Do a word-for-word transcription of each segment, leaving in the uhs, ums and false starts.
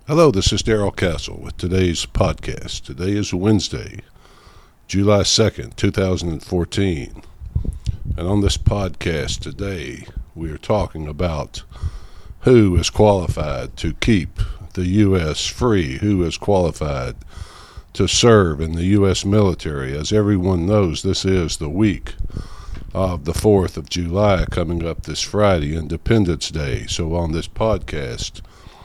Hello, this is Darrell Castle with today's podcast. Today is Wednesday, July second, two thousand fourteen. And on this podcast today, we are talking about who is qualified to keep the U S free, who is qualified to serve in the U S military. As everyone knows, this is the week of the fourth of July coming up this Friday, Independence Day. So on this podcast,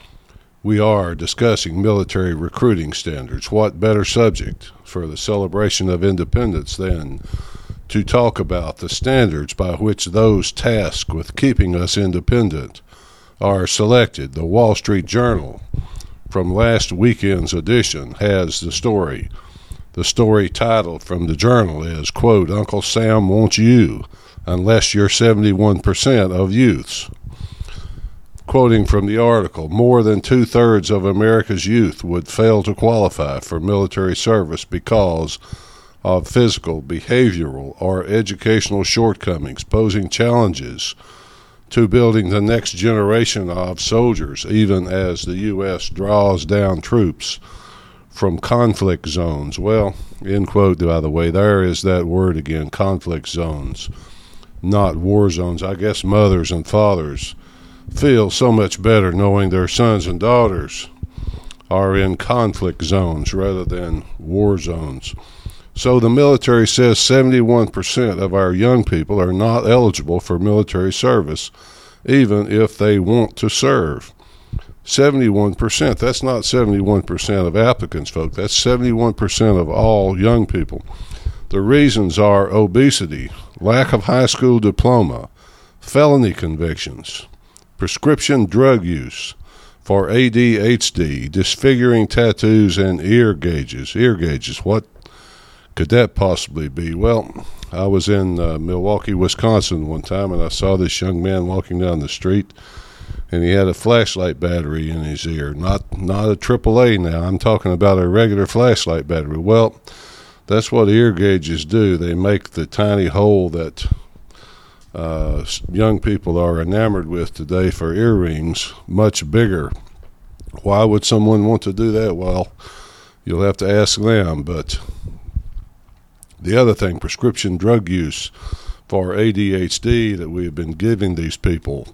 we are discussing military recruiting standards. What better subject for the celebration of independence than to talk about the standards by which those tasked with keeping us independent are selected? The Wall Street Journal, from last weekend's edition, has the story. The story titled from the Journal is, quote, "Uncle Sam wants you unless you're seventy-one percent of youths." Quoting from the article, more than two-thirds of America's youth would fail to qualify for military service because of physical, behavioral, or educational shortcomings, posing challenges to building the next generation of soldiers, even as the U S draws down troops from conflict zones. Well, end quote, by the way, there is that word again, conflict zones, not war zones. I guess mothers and fathers feel so much better knowing their sons and daughters are in conflict zones rather than war zones. So the military says seventy-one percent of our young people are not eligible for military service, even if they want to serve. seventy-one percent, that's not seventy-one percent of applicants, folks. That's seventy-one percent of all young people. The reasons are obesity, lack of high school diploma, felony convictions, prescription drug use for A D H D, disfiguring tattoos, and ear gauges. Ear gauges, what could that possibly be? Well, I was in uh, Milwaukee, Wisconsin one time, and I saw this young man walking down the street, and he had a flashlight battery in his ear. Not not a triple A now. I'm talking about a regular flashlight battery. Well, that's what ear gauges do. They make the tiny hole that uh, young people are enamored with today for earrings much bigger. Why would someone want to do that? Well, you'll have to ask them. But the other thing, prescription drug use for A D H D that we have been giving these people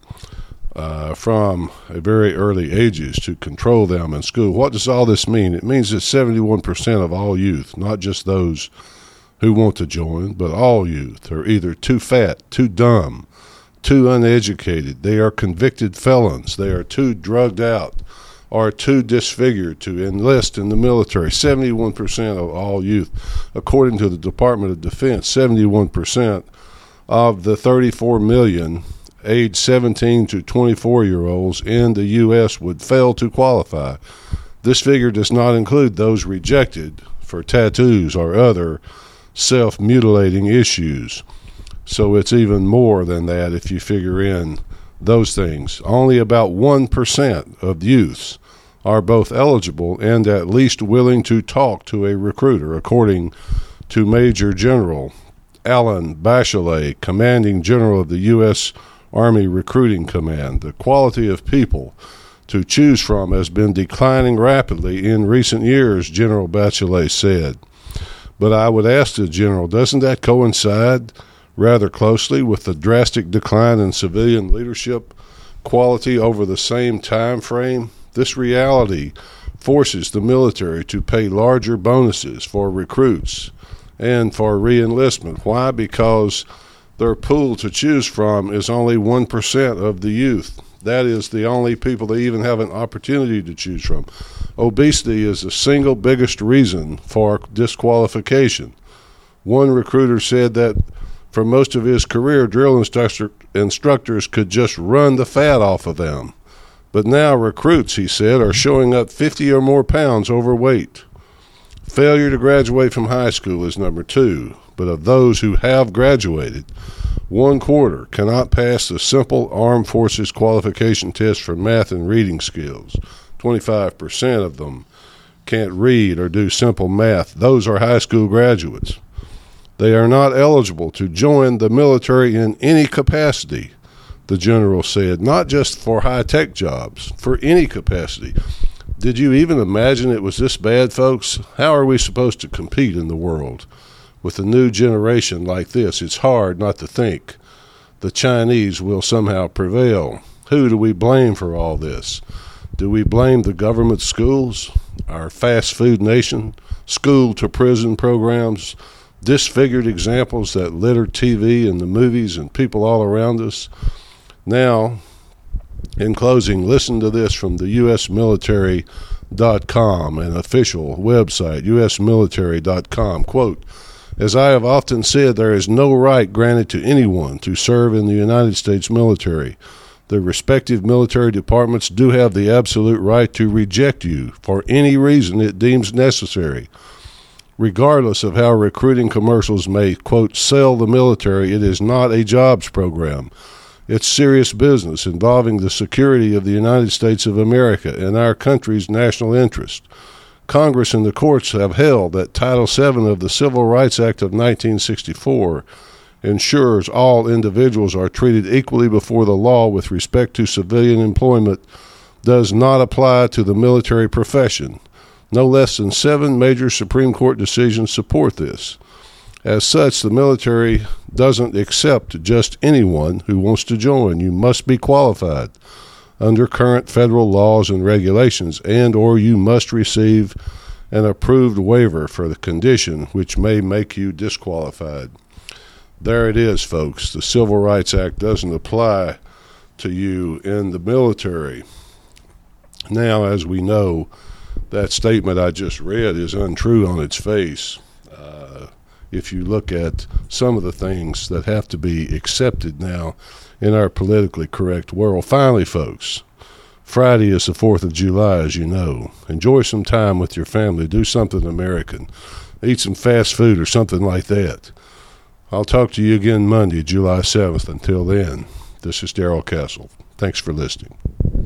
uh, from a very early ages to control them in school. What does all this mean? It means that seventy-one percent of all youth, not just those who want to join, but all youth, are either too fat, too dumb, too uneducated. They are convicted felons. They are too drugged out or too disfigured to enlist in the military. seventy-one percent of all youth, according to the Department of Defense, seventy-one percent of the thirty-four million age seventeen to twenty-four year olds in the U S would fail to qualify. This figure does not include those rejected for tattoos or other self-mutilating issues. So it's even more than that if you figure in those things. Only about one percent of youths are both eligible and at least willing to talk to a recruiter, according to Major General Alan Bachelet, Commanding General of the U S Army Recruiting Command. The quality of people to choose from has been declining rapidly in recent years, General Bachelet said. But I would ask the General, doesn't that coincide rather closely with the drastic decline in civilian leadership quality over the same time frame? This reality forces the military to pay larger bonuses for recruits and for re-enlistment. Why? Because their pool to choose from is only one percent of the youth. That is the only people they even have an opportunity to choose from. Obesity is the single biggest reason for disqualification. One recruiter said that for most of his career, drill instructor, instructors could just run the fat off of them. But now recruits, he said, are showing up fifty or more pounds overweight. Failure to graduate from high school is number two. But of those who have graduated, one quarter cannot pass the simple Armed Forces qualification test for math and reading skills. twenty-five percent of them can't read or do simple math. Those are high school graduates. They are not eligible to join the military in any capacity, the general said, not just for high-tech jobs, for any capacity. Did you even imagine it was this bad, folks? How are we supposed to compete in the world? With a new generation like this, it's hard not to think the Chinese will somehow prevail. Who do we blame for all this? Do we blame the government schools, our fast food nation, school-to-prison programs, disfigured examples that litter T V and the movies and people all around us? Now, in closing, listen to this from the U S military dot com, an official website, U S military dot com. Quote, "As I have often said, there is no right granted to anyone to serve in the United States military. The respective military departments do have the absolute right to reject you for any reason it deems necessary. Regardless of how recruiting commercials may, quote, sell the military, it is not a jobs program. It's serious business involving the security of the United States of America and our country's national interest. Congress and the courts have held that Title seven of the Civil Rights Act of nineteen sixty-four ensures all individuals are treated equally before the law with respect to civilian employment does not apply to the military profession. No less than seven major Supreme Court decisions support this. As such, the military doesn't accept just anyone who wants to join. You must be qualified under current federal laws and regulations, and or you must receive an approved waiver for the condition which may make you disqualified." There it is, folks. The Civil Rights Act doesn't apply to you in the military. Now, as we know, that statement I just read is untrue on its face. Uh, if you look at some of the things that have to be accepted now in our politically correct world. Finally, folks, Friday is the fourth of July, as you know. Enjoy some time with your family. Do something American. Eat some fast food or something like that. I'll talk to you again Monday, July seventh. Until then, this is Darrell Castle. Thanks for listening.